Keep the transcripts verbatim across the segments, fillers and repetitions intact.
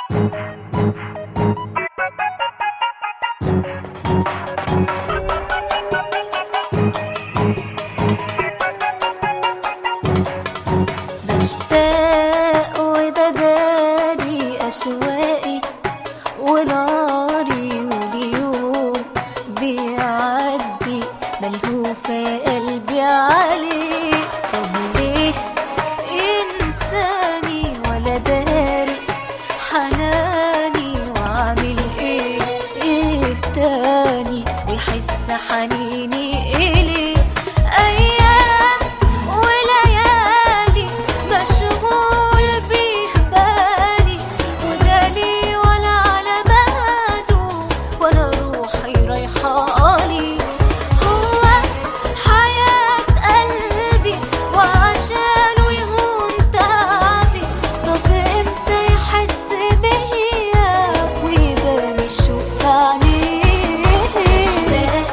بشتاق وبدالي أشواقي وناري، واليوم بيعدي ملهوفة قلبي عليه. طب ليه ينساني ولا داري حناني، وعامل ايه ايه تاني ويحس حنيني إليه؟ أيام وليالي مشغول بيه بالي، ودالي ولا على باله، ولا روحي رايحالي. هو حياة قلبي وعشانه يهون تعبي، طب امتى يحس بيا ويبان الشوق في عينيه؟ اشتاق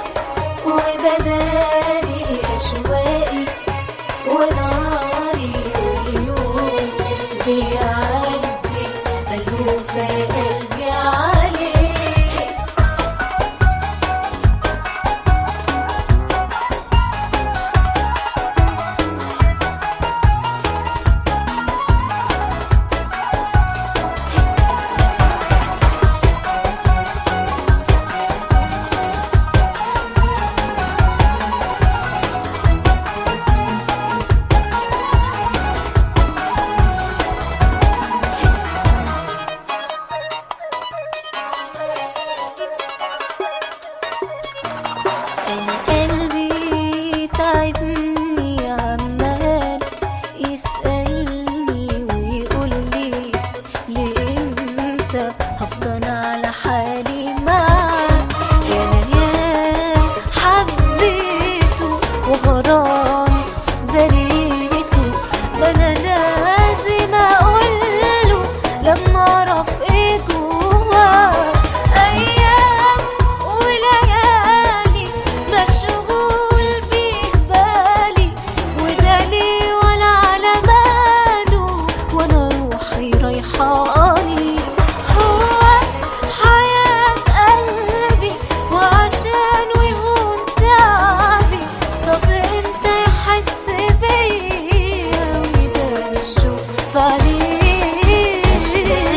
وبدالي أشواقي وناري، واليوم بيعدي ملهوفة قلبي عليه. أنا قلبي تعبني، عمال يسألني ويقولي لإمتى هفضل على حالي معاك. يا أنا يا حبيته وغرامي دريته، ما أنا لازم أقوله لما أعرف إيه جواه. أيام وليالي مشغول بيه بالي، ودالي ولا على باله، وانا روحي رايحالي. هو حياة قلبي وعشانه يهون تعبي، طب امتى يحس بيا ويبان الشوق في عينيه؟